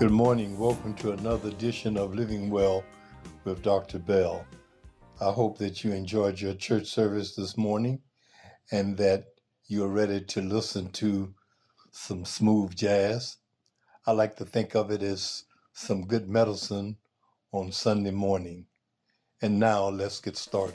Good morning. Welcome to another edition of Living Well with Dr. Bell. I hope that you enjoyed your church service this morning and that you're ready to listen to some smooth jazz. I like to think of it as some good medicine on Sunday morning. And now let's get started.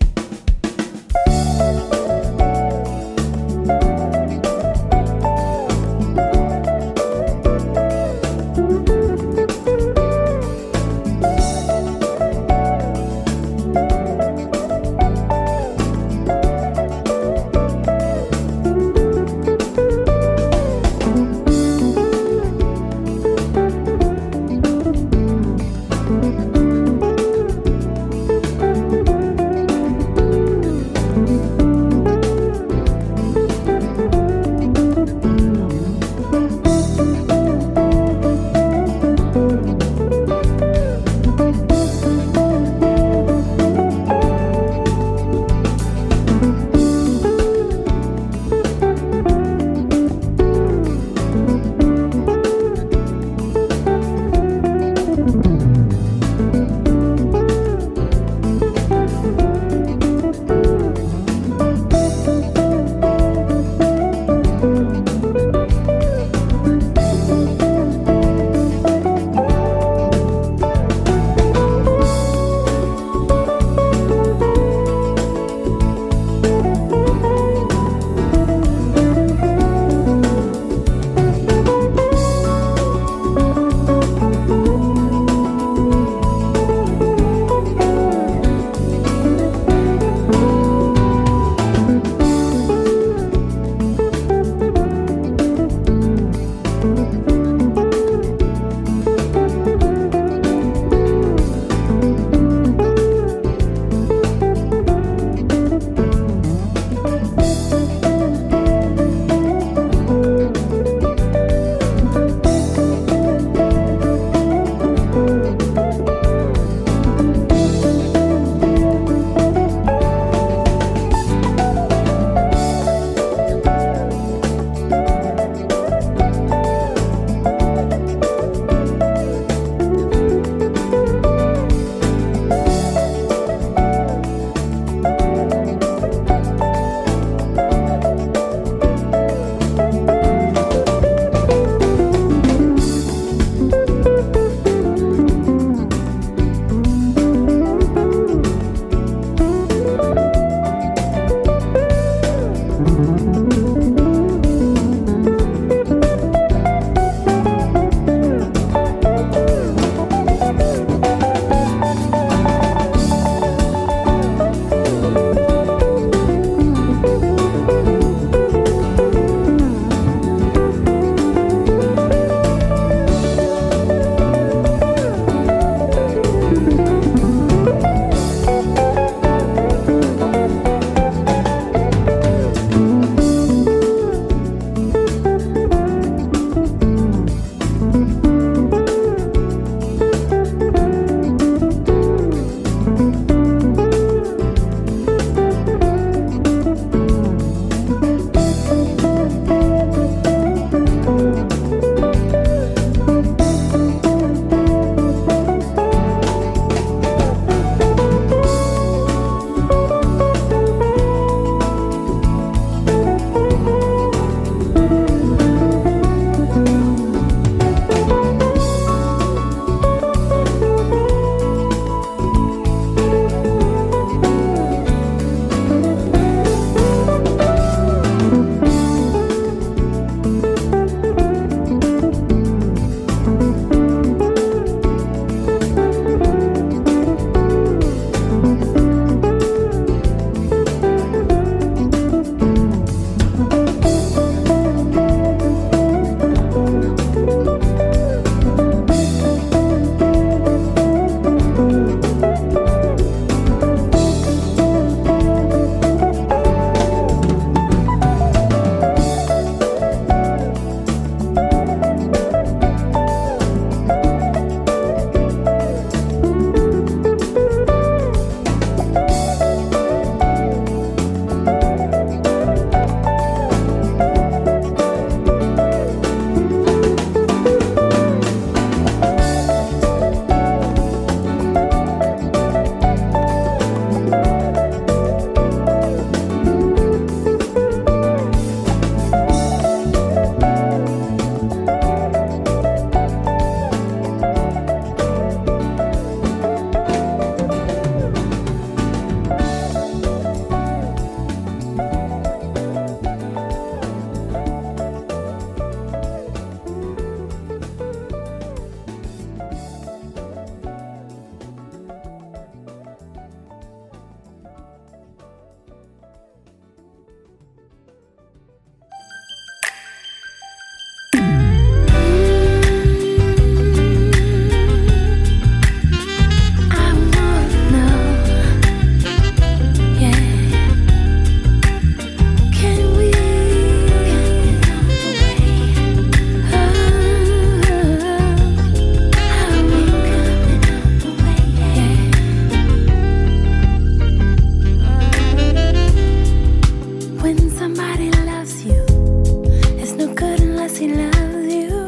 somebody loves you, it's no good unless he loves you.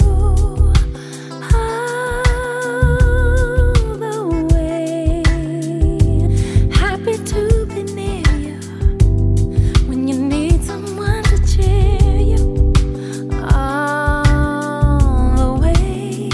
All the way. Happy to be near you when you need someone to cheer you. All the way.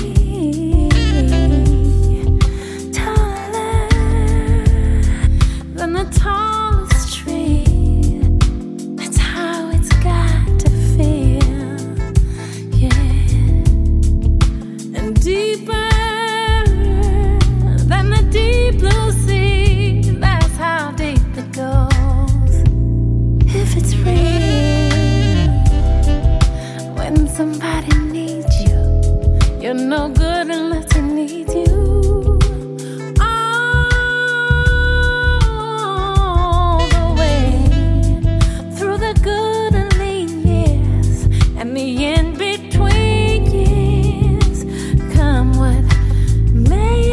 Taller than the tallest tree. That's how it's got to feel, yeah. And deeper than the deep blue sea. That's how deep it goes. If it's real, when somebody needs you, you're no good unless he needs you. All the way through the good and lean years and the in between years. Come what may.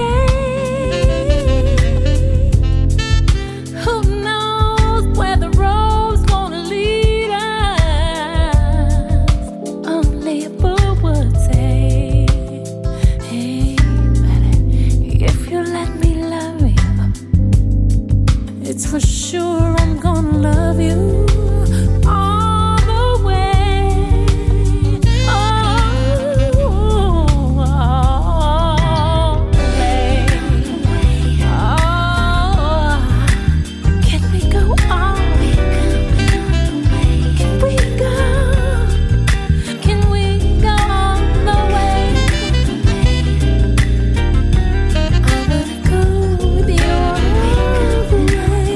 Who knows where the road's gonna lead us? Only a fool would say. Hey, but if you let me love you, it's for sure I'm gonna love you all the way. Oh, all the way. Oh, can we go all the way? Can we go? Can we go all the way? I wanna go with you all the way.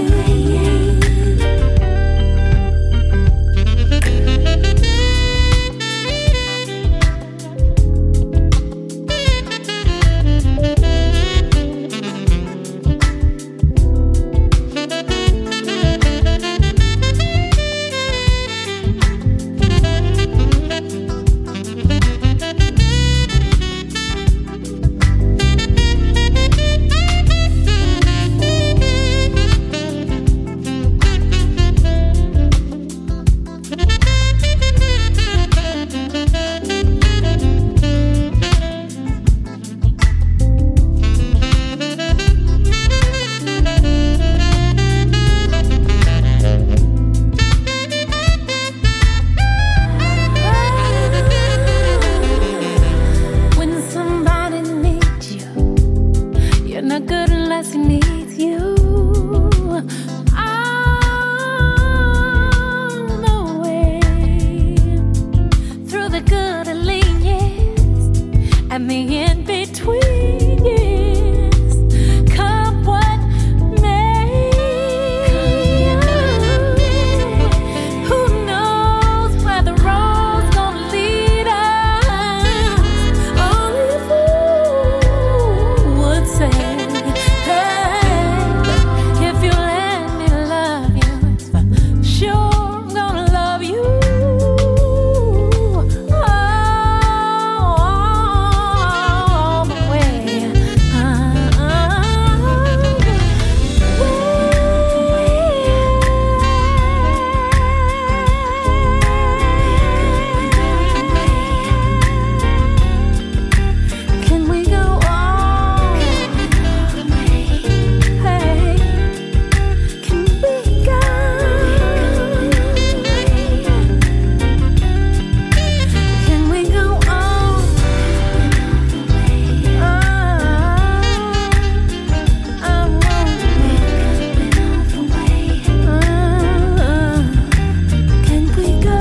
When somebody needs you, you're not good unless he needs you. All the way through the good and lean years and the in between years. Come what may. Who knows where the road's gonna lead us? Only a fool would say. Hey, if you let me love you, it's for sure I'm gonna love you all the way. Can we go all the way? Hey, can we go? Can we go all the way? I want can we go?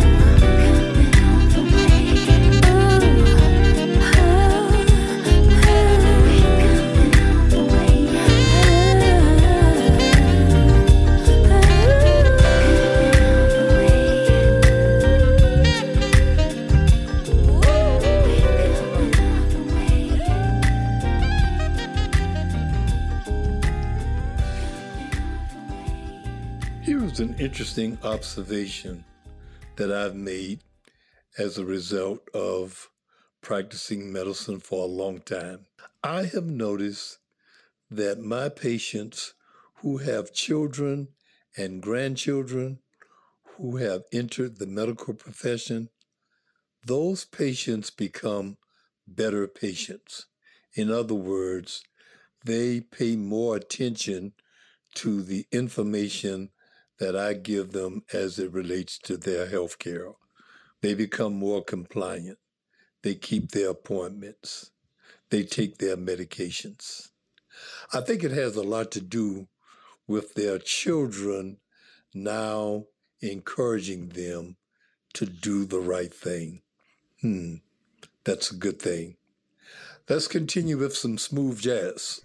Here is an interesting observation that I've made as a result of practicing medicine for a long time. I have noticed that my patients who have children and grandchildren who have entered the medical profession, those patients become better patients. In other words, they pay more attention to the information that I give them as it relates to their health care. They become more compliant. They keep their appointments. They take their medications. I think it has a lot to do with their children now encouraging them to do the right thing. That's a good thing. Let's continue with some smooth jazz.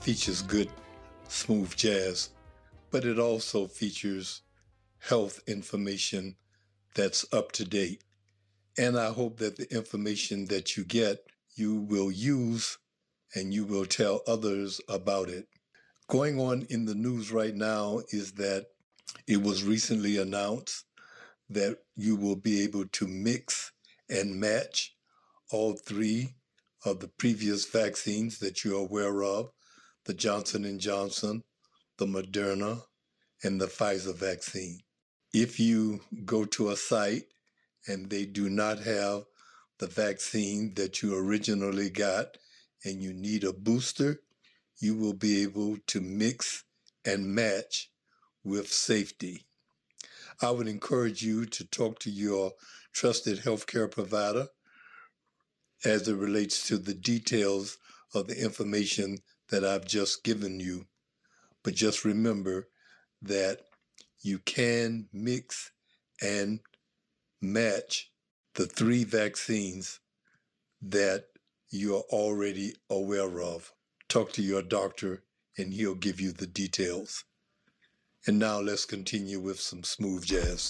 features good, smooth jazz, but it also features health information that's up to date. And I hope that the information that you get, you will use and you will tell others about it. Going on in the news right now is that it was recently announced that you will be able to mix and match all three of the previous vaccines that you're aware of, the Johnson & Johnson, the Moderna, and the Pfizer vaccine. If you go to a site and they do not have the vaccine that you originally got and you need a booster, you will be able to mix and match with safety. I would encourage you to talk to your trusted healthcare provider as it relates to the details of the information that I've just given you. But just remember that you can mix and match the three vaccines that you're already aware of. Talk to your doctor and he'll give you the details. And now let's continue with some smooth jazz.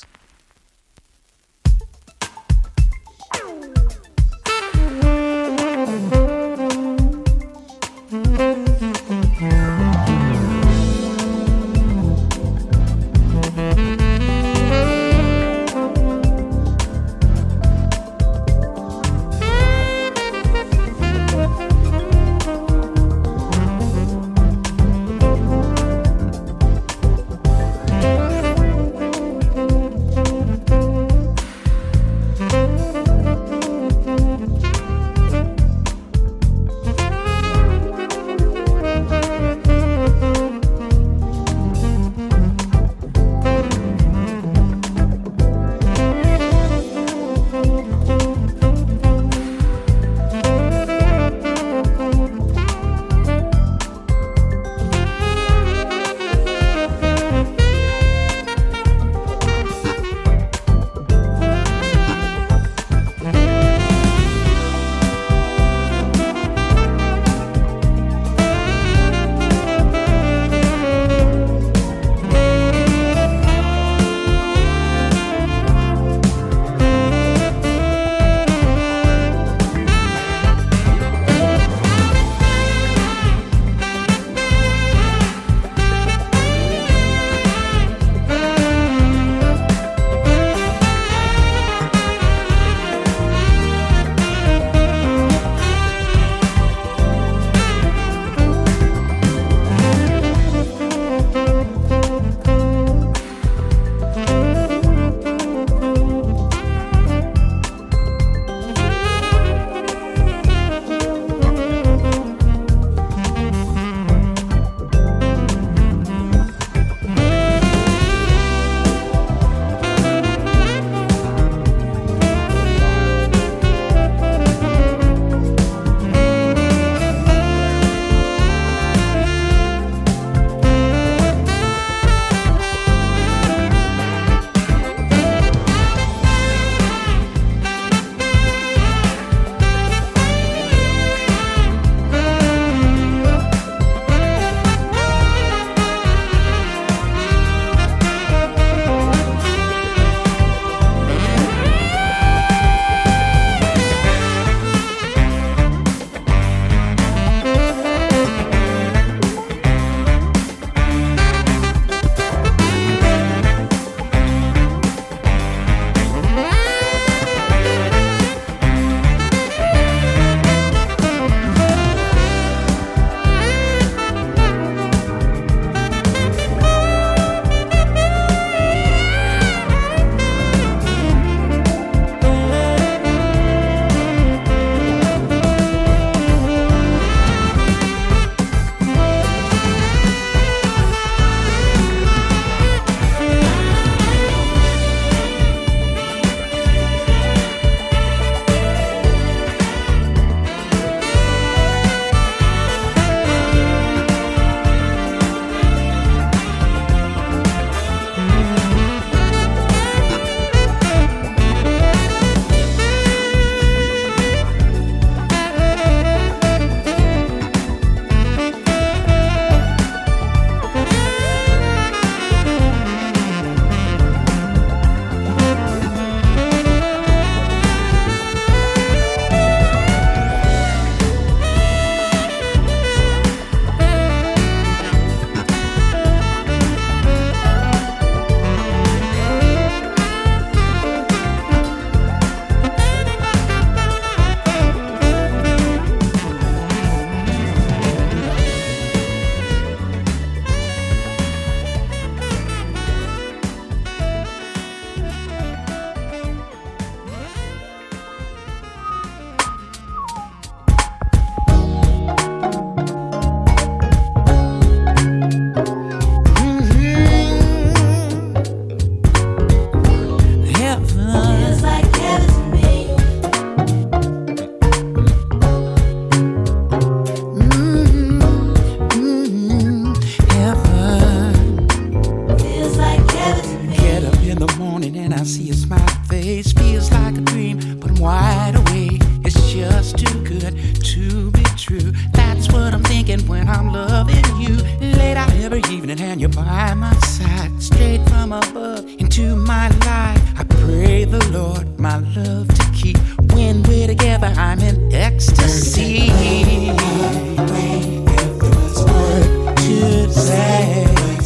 every evening, and you're by my side, straight from above into my life. I pray the Lord my love to keep. When we're together, I'm in ecstasy. If there was a word to say,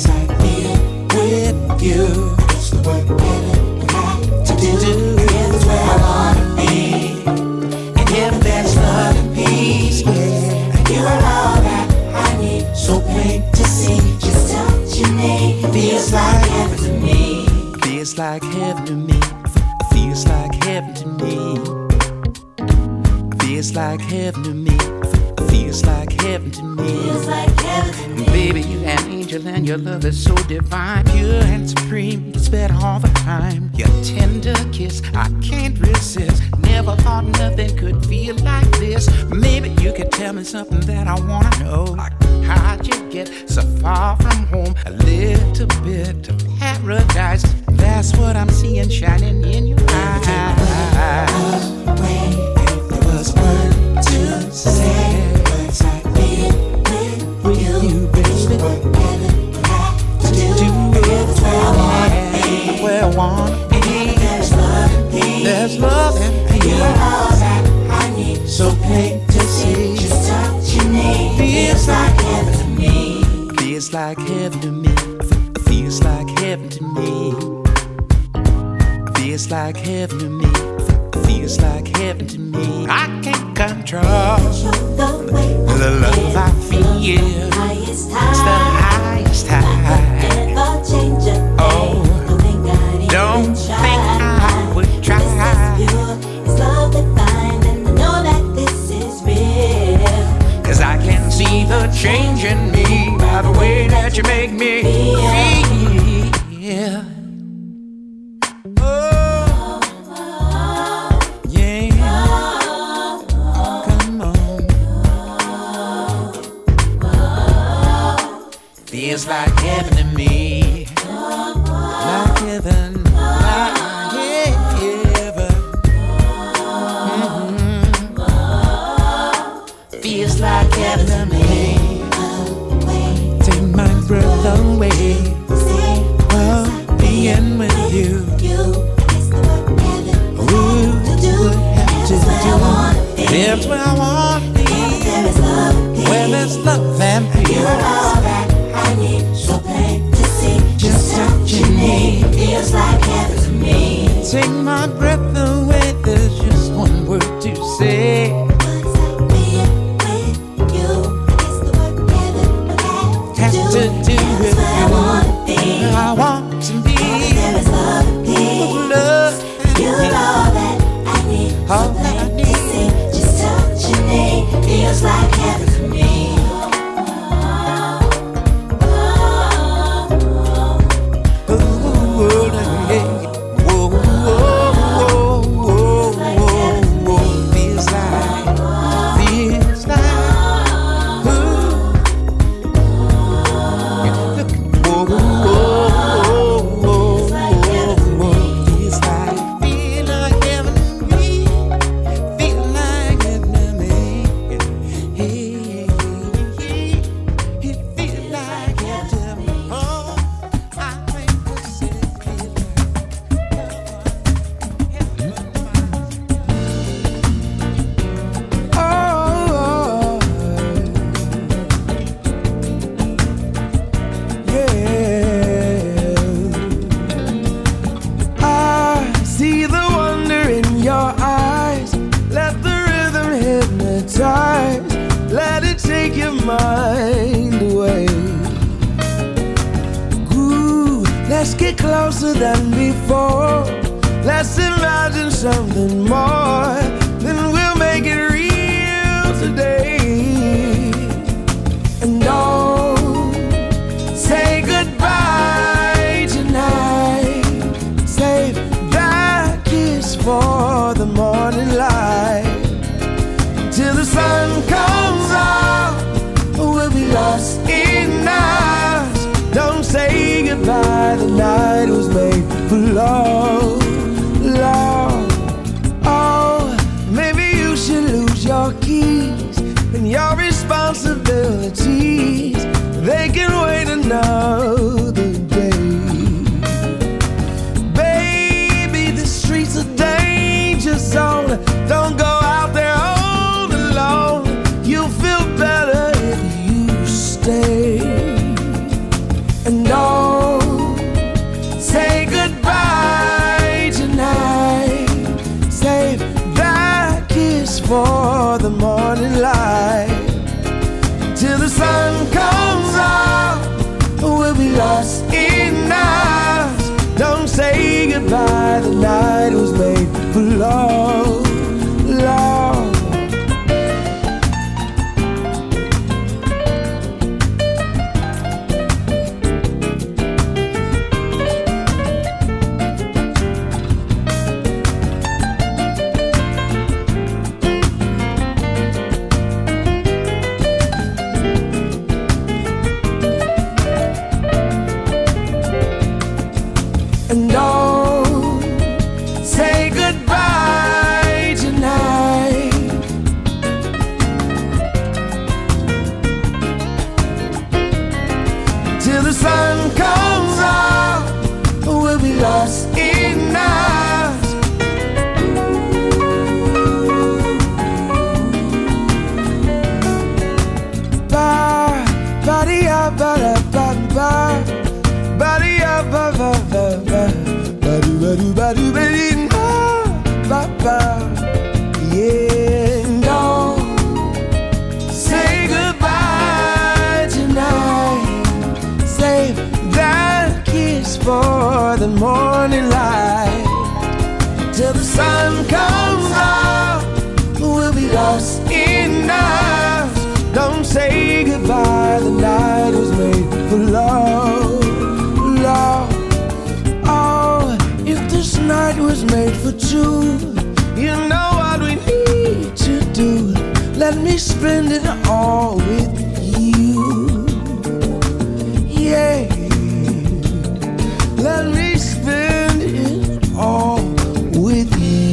with you, it's the word heaven had to do. It's where I wanna be. And if there's love and peace, yeah, you are all that I need. So plain to see, just touch your name. Feels like heaven to me. Feels like heaven to me. Feels like heaven to me. Feels like heaven to me. Feels like heaven to me. Feels like heaven to me. Baby, you're an angel and your love is so divine. Pure and supreme, it's better all the time. Your tender kiss, I can't resist. Never thought nothing could feel like this. Maybe you could tell me something that I wanna know. Like, how'd you get so far from home? A little bit of paradise. That's what I'm seeing shining in your eyes. If there was a word to say, words like being with you, baby. Do it where I wanna be. Where I wanna be. There's love and peace. There's love and peace. You're all that I need. So plain to see. Just touch your name. Feels like heaven to me. Feels like heaven to me. Feels like heaven to me. Feels like heaven to me. Feels like heaven to me. I can't control the love I feel. It's the highest high. Oh, don't think I would try. It's love defined, and I know that this is real. 'Cause I can see the change in me by the way that you make me feel. Feels like heaven to me. Like heaven, like heaven. Feels like heaven to me. Take my breath away. Oh, being with you. Ooh, have to do. That's where I want to be. Where there's love and peace. So plain to see, just touch your name. Feels like heaven to me. Take my breath away, there's just one word to say. What's that being with you? It's the word heaven had to do. That's where I wanna be. I want to be. There is love and peace. Love and You're all that I need. All So that I plain need. to see, just touch your name. Feels like heaven to me. Let it take your mind away. Ooh, let's get closer than before. Let's imagine something more. Then we'll make it real today. And don't say goodbye tonight. Save that kiss for the morning light. Till the sun comes up, we'll be lost in us. Don't say goodbye, the night was made for love, love. Oh, maybe you should lose your keys and your responsibilities. They can wait another ba ba ba ba ba ba ba ba ba. Yeah, don't say goodbye tonight. Save that kiss for the morning light. Till the sun comes up, we'll be lost in us. Don't say goodbye, the night was made for love, love. Oh, if this night was made for two, you know what we need to do. Let me spend it all with you. Yeah, let me spend it all with you.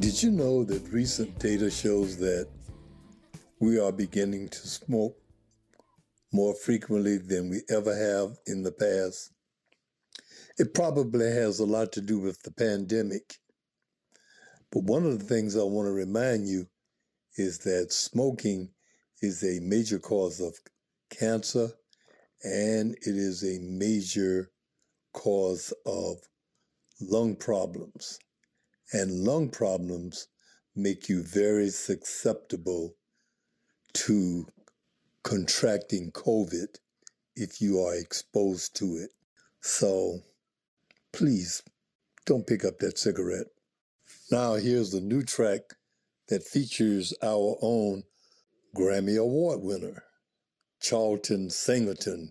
Did you know that recent data shows that we are beginning to smoke more frequently than we ever have in the past? It probably has a lot to do with the pandemic. But one of the things I want to remind you is that smoking is a major cause of cancer, and it is a major cause of lung problems. And lung problems make you very susceptible to contracting COVID if you are exposed to it. So please don't pick up that cigarette. Now here's the new track that features our own Grammy Award winner, Charlton Singleton.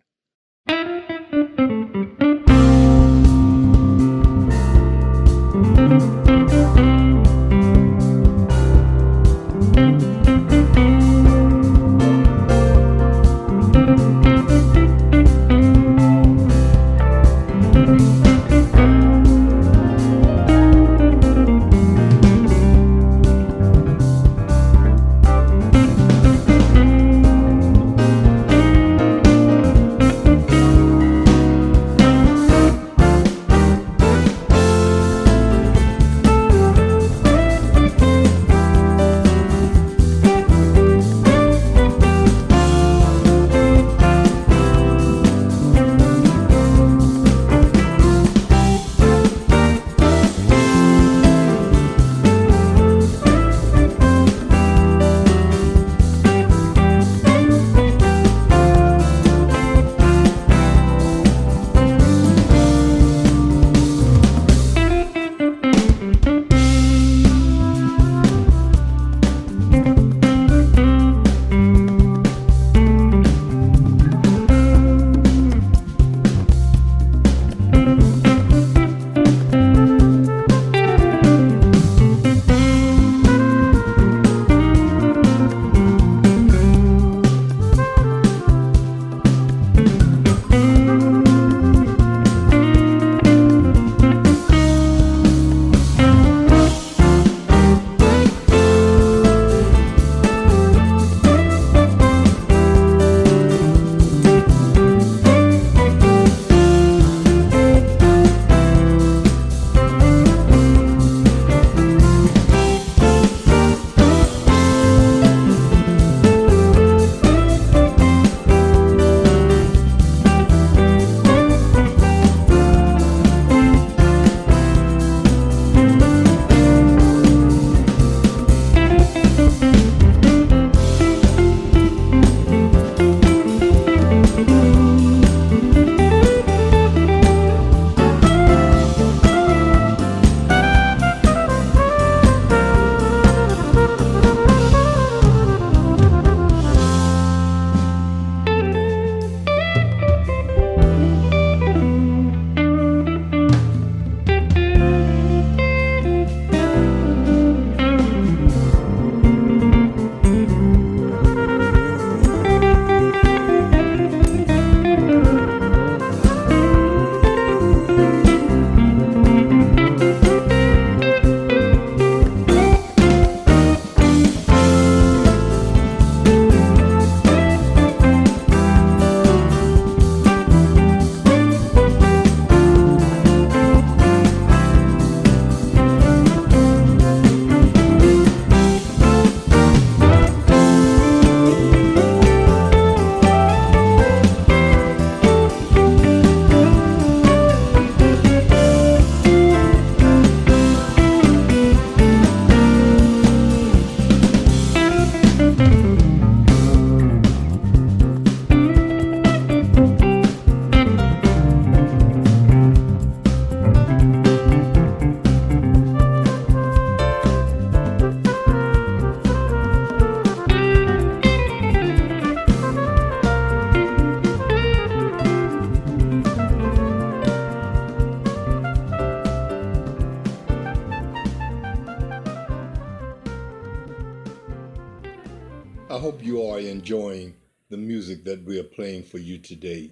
I hope you are enjoying the music that we are playing for you today.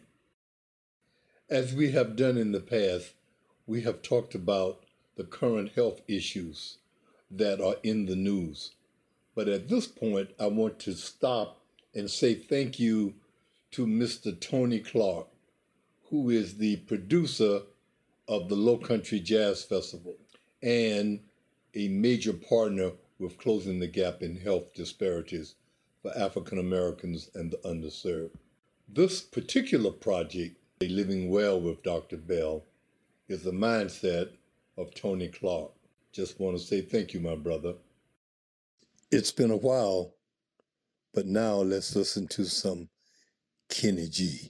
As we have done in the past, we have talked about the current health issues that are in the news. But at this point, I want to stop and say thank you to Mr. Tony Clark, who is the producer of the Low Country Jazz Festival and a major partner with Closing the Gap in Health Disparities for African Americans and the underserved. This particular project, Living Well with Dr. Bell, is the mindset of Tony Clark. Just want to say thank you, my brother. It's been a while, but now let's listen to some Kenny G.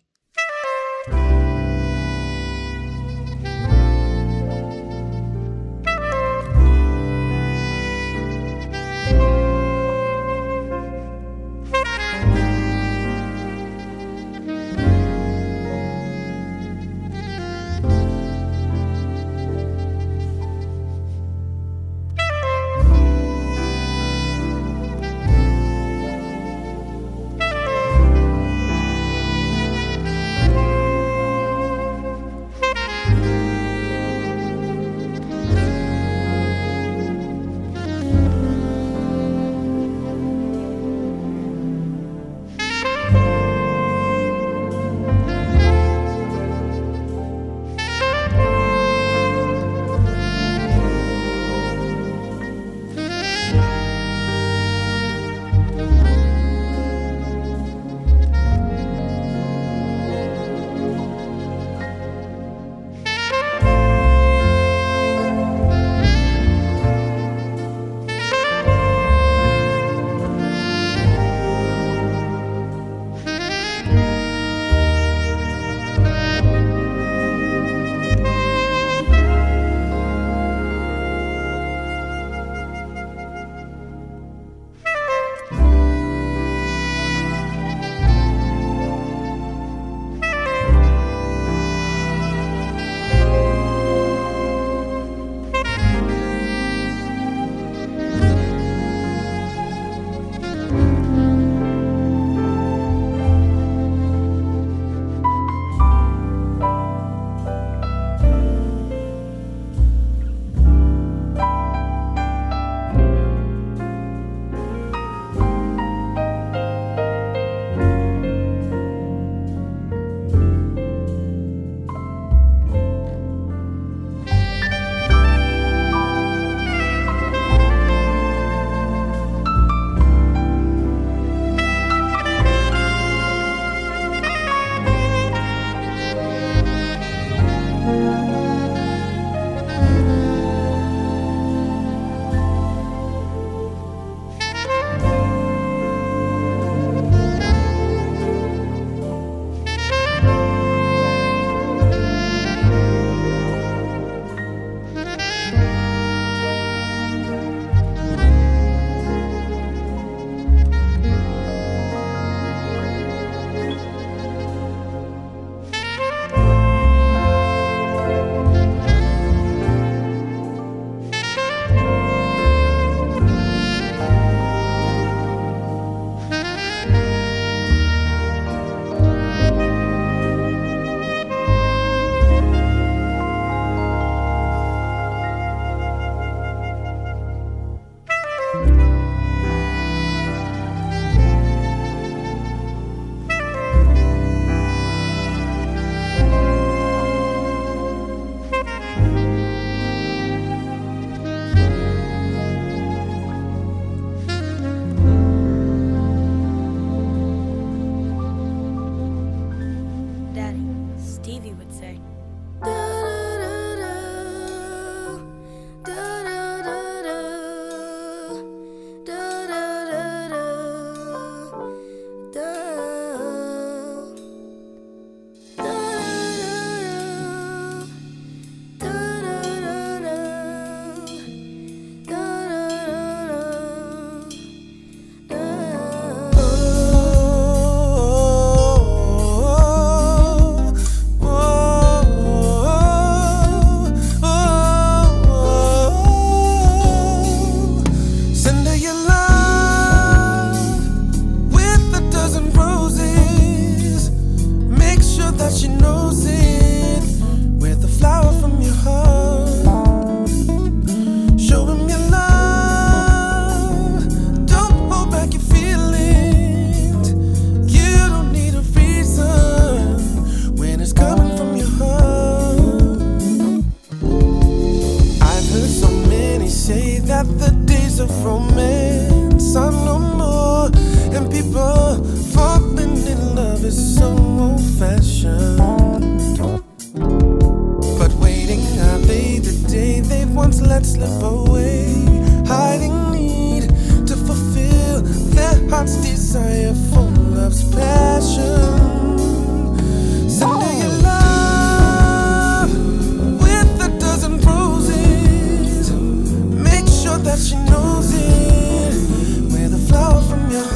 that the days of romance are no more, and people falling in love is so old-fashioned. But waiting are they the day they once let slip away, hiding need to fulfill their heart's desire for love's passion. Send her your love with a dozen roses. Make sure that she knows it. With a flower from your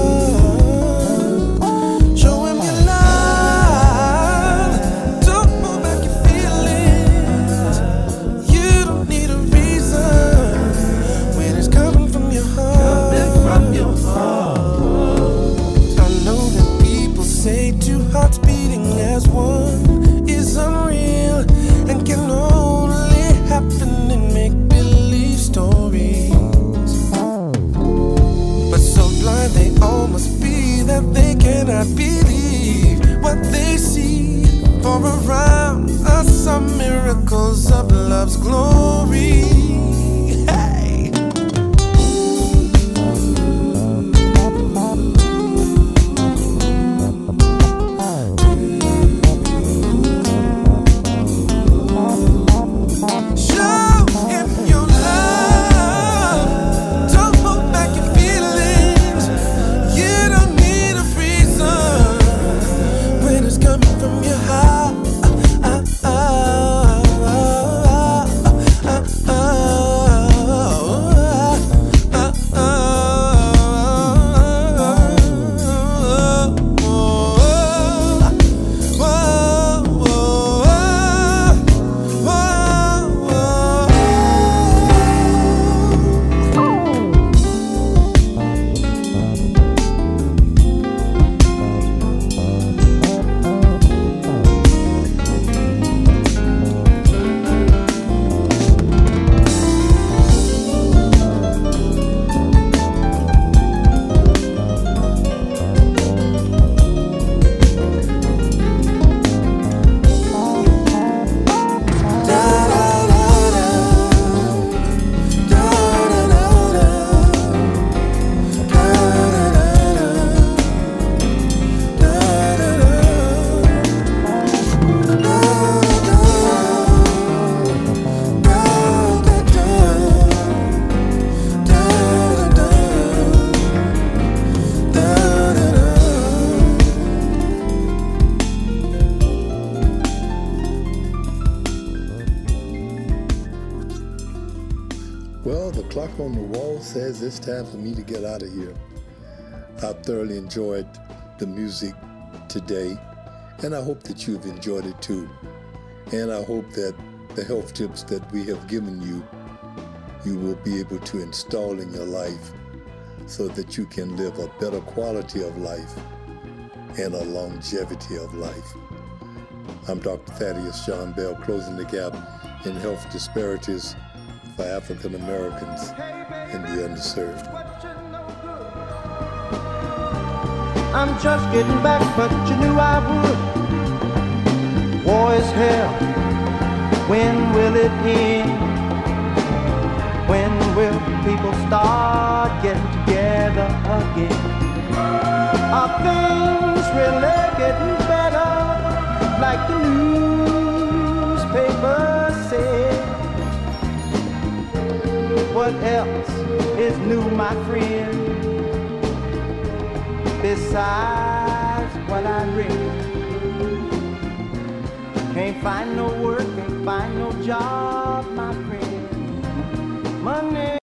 heart. Show him your love. Don't hold back your feelings. You don't need a reason when it's coming from your heart. Coming from your heart. I know that people say two hearts beating as one is unreal and can only happen in make-believe stories. But so blind they all must be that they cannot believe what they see. For around us are miracles of love's glory. Hey! Show him your love. Don't hold back your feelings. You don't need a reason when it's coming from your heart. Well, the clock on the wall says it's time for me to get out of here. I thoroughly enjoyed the music today, and I hope that you've enjoyed it too. And I hope that the health tips that we have given you, you will be able to install in your life so that you can live a better quality of life and a longevity of life. I'm Dr. Thaddeus John Bell, closing the gap in health disparities for African Americans and the underserved. I'm just getting back, but you knew I would. War is hell. When will it end? When will people start getting together again? Are things really getting better, like the newspapers say? What else is new, my friend, besides what I read? Can't find no work, can't find no job, my friend. Money